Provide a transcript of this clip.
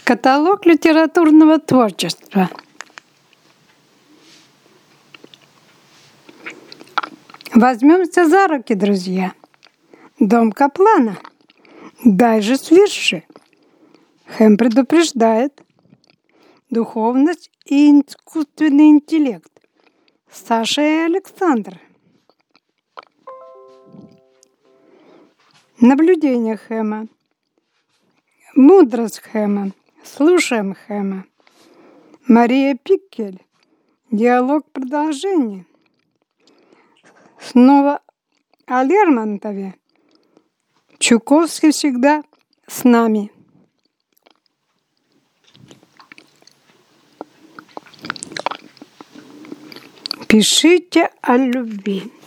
Каталог литературного творчества. Возьмемся за руки, друзья. Дом Каплана. Дайджест вирши. Хэм предупреждает. Духовность и искусственный интеллект. Саша и Александр. Наблюдение Хэма. Мудрость Хэма. Слушаем Хэма. Мария Пиккель. Диалог продолжения. Снова о Лермонтове. Чуковский всегда с нами. Пишите о любви.